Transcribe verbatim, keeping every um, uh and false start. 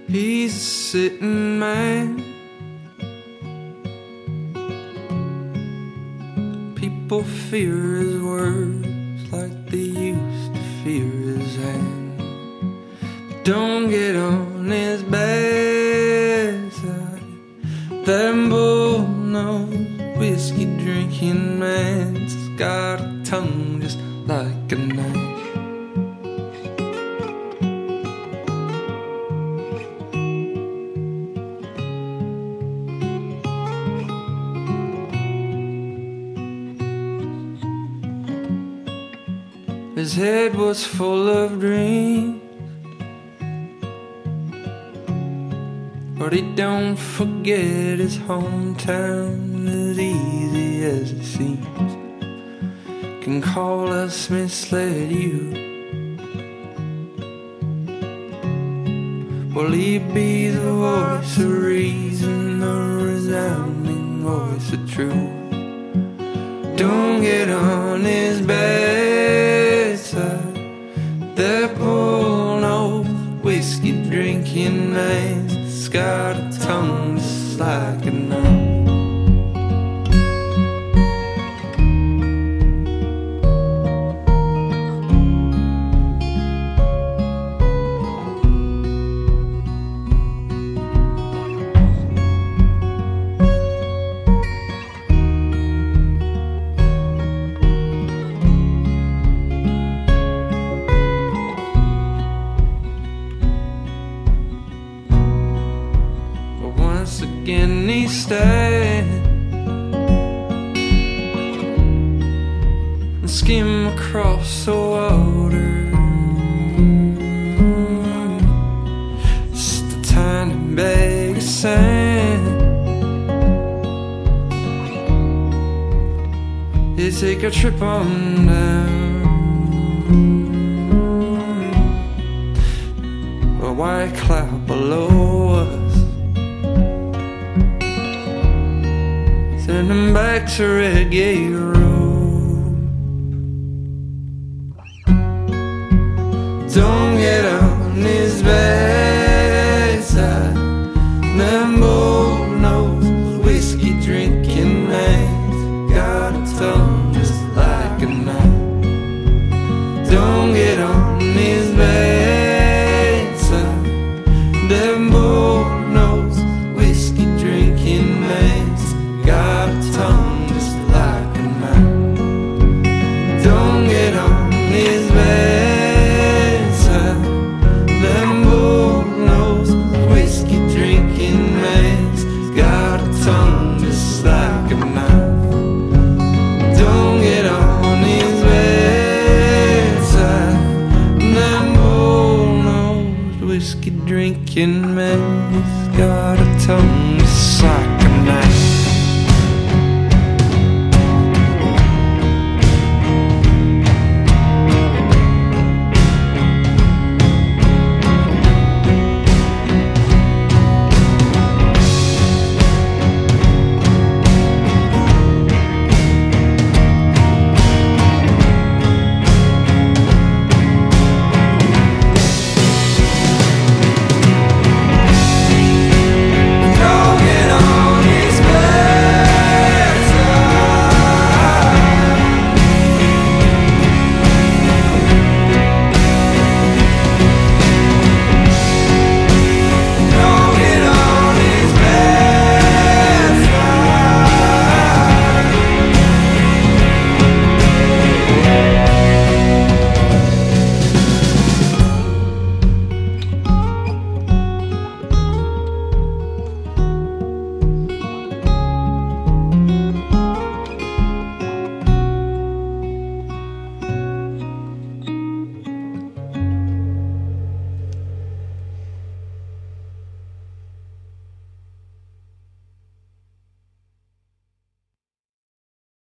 He's a sitting man. People fear his words like they used to fear his hand. But don't get on his bad side. That bull-nosed whiskey drinking man's got a tongue just like a knife. His head was full of dreams, but he don't forget his hometown as easy as it seems. Can call us misled you. Will he be the voice of reason, the resounding voice of truth? Don't get on his bad side. That bull-nosed whiskey drinking man's got a tongue just like a knife. Once again he stands and skim across the water. Just a tiny bag of sand. They take a trip on down a white cloud below us. Send him back to Red Gate Road. Don't get on his bad side. That bull-nosed whiskey drinking man's got a tongue just like a knife. Don't get on his bad side. That bull-nosed whiskey drinking man's got a tongue just like a knife. Don't get on his bad side. That bull-nosed whiskey drinking man's got a tongue just like a knife. Don't get on his bad side. That bull-nosed whiskey drinking man's got a tongue just like